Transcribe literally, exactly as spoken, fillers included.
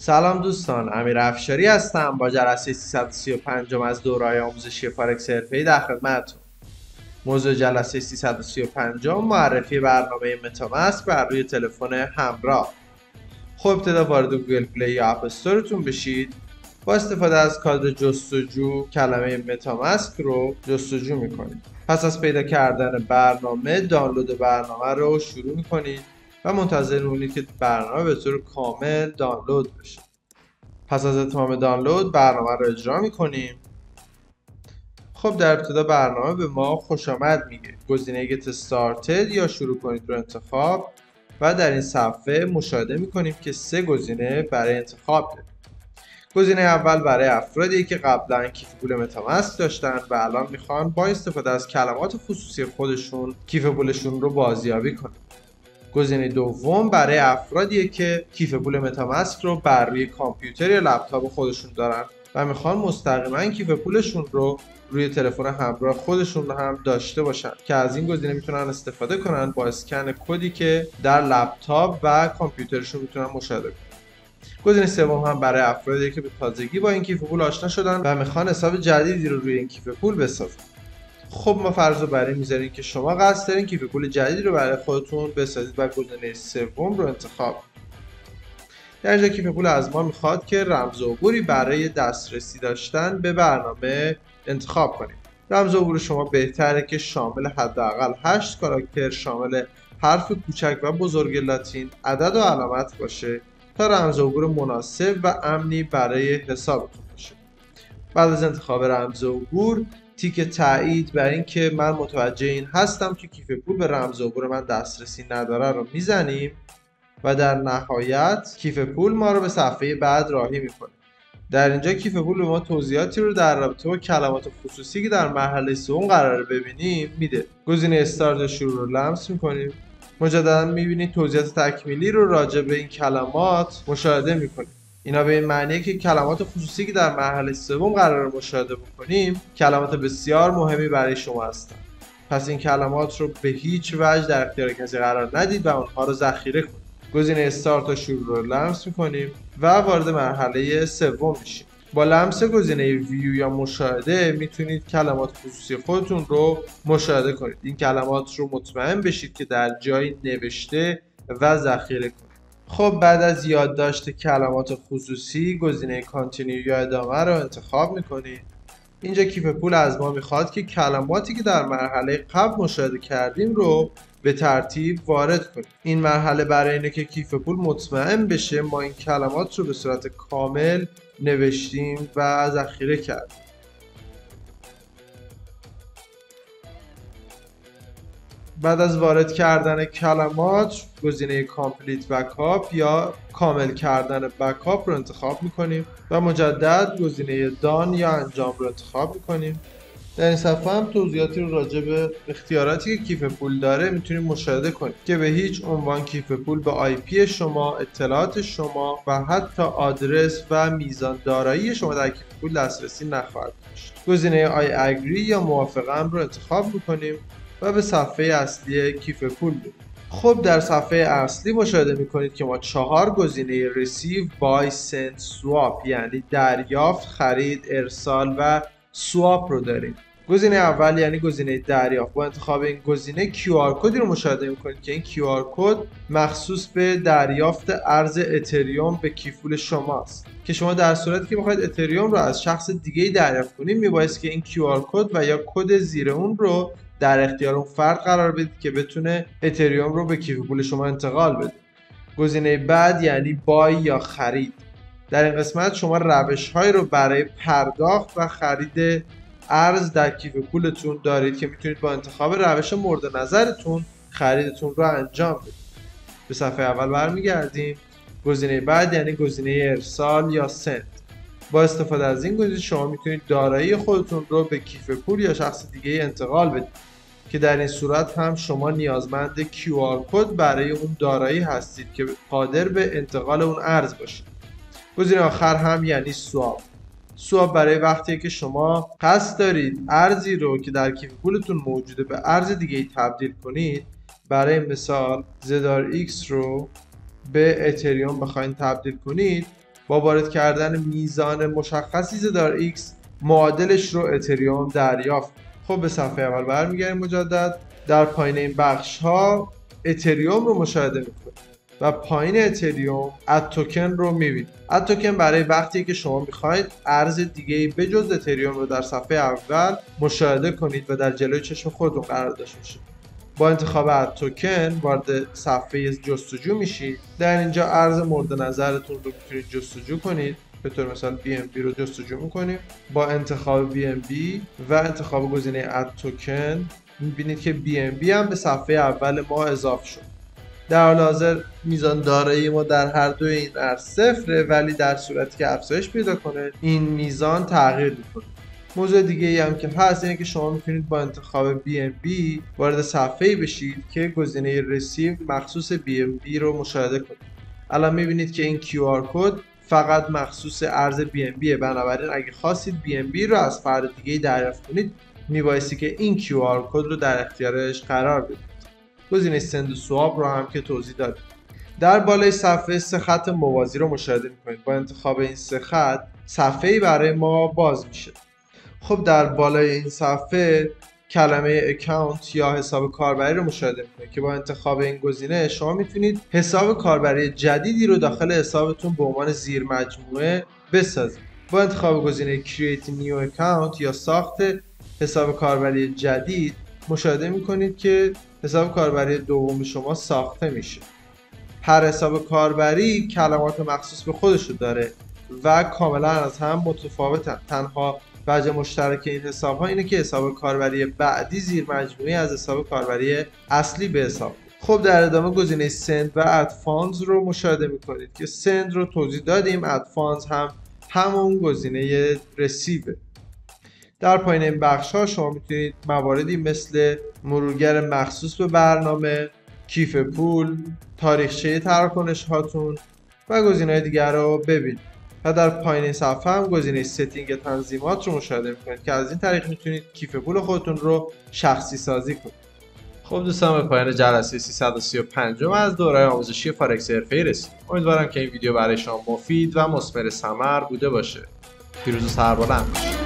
سلام دوستان، امیر افشاری هستم با جلسه سیصد و سی و پنج از دوره‌های آموزشی فارکس حرفه‌ای در خدمتتون. موضوع جلسه سیصد و سی و پنج معرفی برنامه متامسک بر روی تلفن همراه. خب ابتدا وارد گوگل پلی یا اپ استورتون بشید. با استفاده از کادر جستجو کلمه متامسک رو جستجو میکنید. پس از پیدا کردن برنامه دانلود برنامه رو شروع میکنید و منتظر میمونید که برنامه به طور کامل دانلود بشه. پس از اتمام دانلود برنامه رو اجرا میکنیم. خب در ابتدا برنامه به ما خوش آمد میگه. گزینه Get Started یا شروع کنید رو انتخاب و در این صفحه مشاهده میکنیم که سه گزینه برای انتخاب داریم. گزینه اول برای افرادی که قبلا کیف پول متامسک داشتن و الان میخوان با استفاده از کلمات خصوصی خودشون کیف پولشون رو بازیابی کنن. گزینه دوم برای افرادیه که کیف پول متامسک رو بر روی کامپیوتر یا لپتاپ خودشون دارن و میخوان مستقیما کیف پولشون رو روی تلفن همراه خودشون رو هم داشته باشن که از این گزینه میتونن استفاده کنن با اسکن کدی که در لپتاپ و کامپیوترشون میتونن مشاهده کنن. گزینه سوم هم برای افرادی که به تازگی با این کیف پول آشنا شدن و میخوان حساب جدیدی رو روی این کیف پول بسازن. خب ما فرض رو برای میذاریم که شما قصد دارین کیف پول جدیدی رو برای خودتون بسازید و گزینه سوم رو انتخاب. در اینجا کیف پول از ما میخواد که رمز عبوری برای دسترسی داشتن به برنامه انتخاب کنیم. رمز عبور شما بهتره که شامل حداقل هشت کاراکتر، شامل حرف کوچک و بزرگ لاتین، عدد و علامت باشه تا رمز عبور مناسب و امنی برای حسابتون باشه. بعد از انتخاب رمز عبور تیک تایید بر این که من متوجه این هستم که کیف پول به رمز عبور من دسترسی نداره رو میزنیم و در نهایت کیف پول ما رو به صفحه بعد راهی میکنه. در اینجا کیف پول به ما توضیحاتی رو در رابطه با کلمات خصوصی که در مرحله سوم قراره ببینیم میده. گزینه استارت شروع رو لمس میکنیم. مجددا میبینید توضیحات تکمیلی رو راجع به این کلمات مشاهده میکنیم. اینا به این معنیه که کلمات خصوصی که در مرحله سوم قرار مشاهده بکنیم کلمات بسیار مهمی برای شما هستند. پس این کلمات رو به هیچ وجه در اختیار کسی قرار ندید و اونها رو ذخیره کنید. گزینه استارت تا شروع رو لمس میکنیم و وارد مرحله سوم میشیم. با لمس گزینه ویو یا مشاهده میتونید کلمات خصوصی خودتون رو مشاهده کنید. این کلمات رو مطمئن بشید که در جایی نوشته و ذخیره کنید. خب بعد از یادداشت کلمات خصوصی گزینه کانتینیو یا ادامه رو انتخاب میکنید. اینجا کیف پول از ما میخواد که کلماتی که در مرحله قبل مشاهده کردیم رو به ترتیب وارد کنیم. این مرحله برای اینه که کیف پول مطمئن بشه ما این کلمات رو به صورت کامل نوشتیم و ذخیره کردیم. بعد از وارد کردن کلمات گزینه کامپلیت بکاپ یا کامل کردن بکاپ رو انتخاب میکنیم و مجدد گزینه دان یا انجام رو انتخاب میکنیم. در این صفحه هم توضیحاتی رو راجع به اختیاراتی که کیف پول داره میتونید مشاهده کنید که به هیچ عنوان کیف پول به آی پی شما، اطلاعات شما و حتی آدرس و میزان دارایی شما در کیف پول دسترسی نخواهد داشت. گزینه آی اگری یا موافقم رو انتخاب میکنیم و به صفحه اصلی کیف پول بریم. خب در صفحه اصلی مشاهده میکنید که ما چهار گزینه ریسیو، بای، سند، سواب یعنی دریافت، خرید، ارسال و سواب رو داریم. گزینه اول یعنی گزینه دریافت. با انتخاب این گزینه کیو آر کدی رو مشاهده میکنید که این کیو آر کد مخصوص به دریافت ارز اتریوم به کیف پول شماست که شما در صورتی که بخواید اتریوم رو از شخص دیگه‌ای دریافت کنید میبایست که این کیو آر کد و یا کد زیر اون رو در اختیار اون فرد قرار بدید که بتونه اتریوم رو به کیف پول شما انتقال بده. گزینه بعد یعنی بای یا خرید. در این قسمت شما روش‌هایی رو برای پرداخت و خرید ارز در کیف پولتون دارید که میتونید با انتخاب روش مورد نظرتون خریدتون رو انجام بدید. به صفحه اول برمیگردیم. گزینه بعد یعنی گزینه ارسال یا سند. با استفاده از این گزینه شما میتونید دارایی خودتون رو به کیف پول یا شخص دیگه انتقال بدید که در این صورت هم شما نیازمند کیو آر کد برای اون دارایی هستید که قادر به انتقال اون ارز باشید. گزینه آخر هم یعنی سواب. سواب برای وقتیه که شما قصد دارید ارزی رو که در کیف پولتون موجوده به ارز دیگه ای تبدیل کنید. برای مثال زد آر ایکس رو به اتریوم بخواید تبدیل کنید. با وارد کردن میزان مشخصی زدار X معادلش رو اتریوم دریافت. خب به صفحه اول برمیگردیم مجدد. در پایین این بخش ها اتریوم رو مشاهده میکنید و پایین اتریوم اد توکن رو میبینید. اد توکن برای وقتی که شما میخواید ارز دیگه‌ای به جز اتریوم رو در صفحه اول مشاهده کنید و در جلوی چشم خودتون قرار داشته باشه. با انتخاب اد توکن وارد صفحه جستجو میشید. در اینجا ارز مورد نظرتون رو میتونید جستجو کنید. به طور مثال بی ام بی رو جستجو میکنیم. با انتخاب بی ام بی و انتخاب گزینه اد توکن میبینید که بی ام بی هم به صفحه اول ما اضافه شد. در حال حاضر میزان دارایی ما در هر دو این ارز صفره، ولی در صورتی که افزایش پیدا کنه این میزان تغییر میکنه. موضوع دیگه ای هم که هست اینه که شما میتونید با انتخاب بی ام بی وارد صفحه‌ای بشید که گزینه رسیو مخصوص بی ام بی رو مشاهده کنید. الان میبینید که این کیو آر کد فقط مخصوص ارز بی ام بی، بنابراین اگه خواستید بی ام بی رو از فرد دیگه دریافت کنید میبایستی که این کیو آر کد رو در اختیارش قرار بدید. گزینه سند و سواب رو هم که توضیح دادیم. در بالای صفحه سه خط موازی رو مشاهده میکنید. با انتخاب این سه خط صفحه‌ای برای ما باز میشه. خب در بالای این صفحه کلمه اکانت یا حساب کاربری رو مشاهده میکنید که با انتخاب این گزینه شما میتونید حساب کاربری جدیدی رو داخل حسابتون به عنوان زیر مجموعه بسازید. با انتخاب گزینه Create New Account یا ساخت حساب کاربری جدید مشاهده میکنید که حساب کاربری دوم شما ساخته میشه. هر حساب کاربری کلمات مخصوص به خودش رو داره و کاملا از هم متفاوتن. تنها وجه مشترک این حساب ها اینه که حساب کاربری بعدی زیر مجموعه از حساب کاربری اصلی به حساب. خب در ادامه گزینه سند و ادفانز رو مشاهده میکنید که سند رو توضیح دادیم، ادفانز هم همون گزینه رسیوه. در پایین این بخش ها شما میتونید مواردی مثل مرورگر مخصوص به برنامه، کیف پول، تاریخچه تراکنش هاتون و گزینه‌های دیگر رو ببینید. و در پایین صفحه هم گزینه ستینگ تنظیمات رو مشاهده میکنید که از این طریق میتونید کیف پول خودتون رو شخصی سازی کنید. خب دوستان، به پایان جلسه سیصد و سی و پنج از دوره آموزشی فارکس حرفه‌ای رسیدیم. امیدوارم که این ویدیو برای شما مفید و مثمر ثمر بوده باشه. پیروز و سربلند باشید.